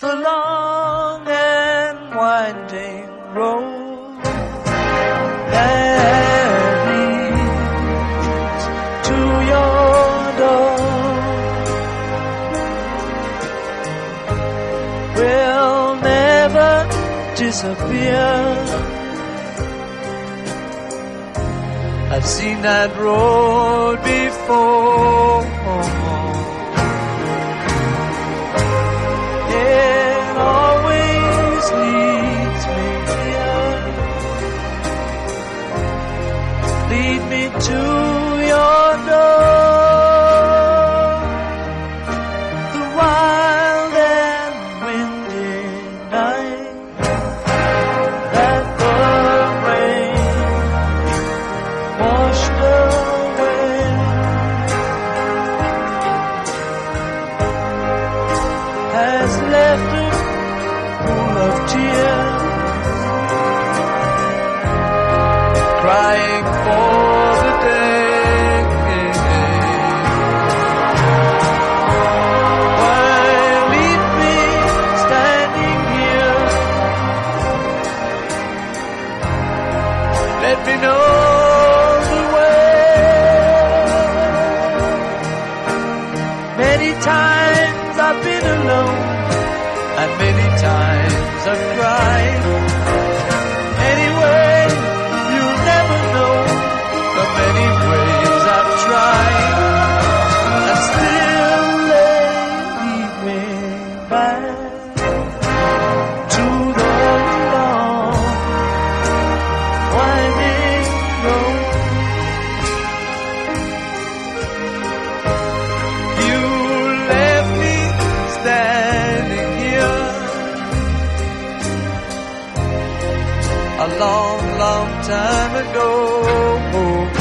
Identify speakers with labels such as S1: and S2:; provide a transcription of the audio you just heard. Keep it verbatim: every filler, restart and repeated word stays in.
S1: the long and winding road that leads to your door will never disappear. I've seen that road before. It always leads me here. Lead me to your door. The wild and windy night that the rain washed away, has left a pool of tears, crying for the day why leave me standing here? Let me know the way. Many times I've been alone, and many times I've cried. Anyway, you'll never know the many ways I've tried, and still they lead me back to the long, winding road. You left me standing here a long, long time ago.